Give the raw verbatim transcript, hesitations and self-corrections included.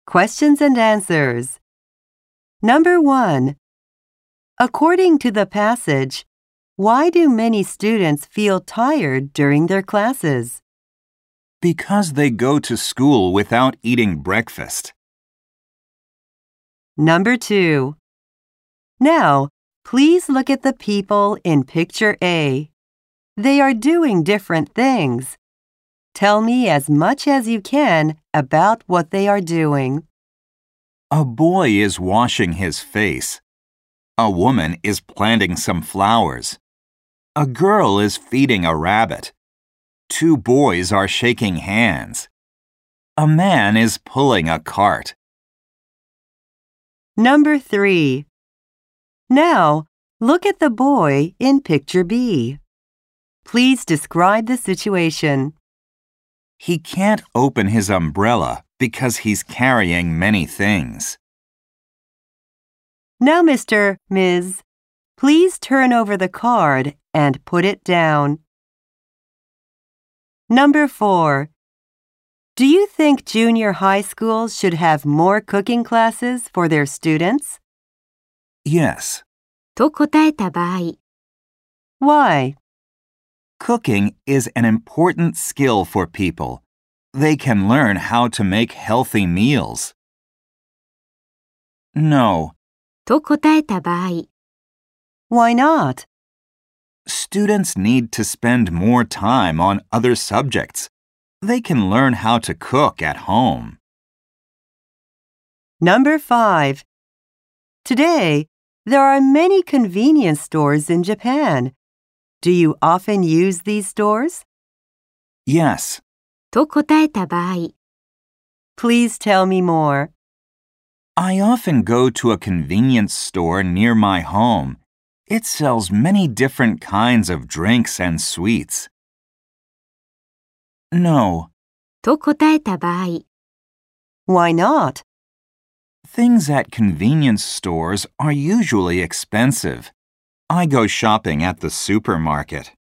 Questions and answers. Number one. According to the passage, why do many students feel tired during their classes? Because they go to school without eating breakfast. Number two. Now, please look at the people in picture A. They are doing different things. Tell me as much as you can about what they are doing. A boy is washing his face. A woman is planting some flowers. A girl is feeding a rabbit. Two boys are shaking hands. A man is pulling a cart. Number three. Now, look at the boy in picture B. Please describe the situation. He can't open his umbrella because he's carrying many things. Now, Mister Miz, please turn over the card and put it down. Number four. Do you think junior high schools should have more cooking classes for their students? Yes. と答えた場合、 Why? Cooking is an important skill for people. They can learn how to make healthy meals. No. と答えた場合、 Why not? Students need to spend more time on other subjects. They can learn how to cook at home. Number five. Today, there are many convenience stores in Japan. Do you often use these stores? Yes. と答えた場合、 Please tell me more. I often go to a convenience store near my home. It sells many different kinds of drinks and sweets. No. と答えた場合、 Why not? Things at convenience stores are usually expensive. I go shopping at the supermarket.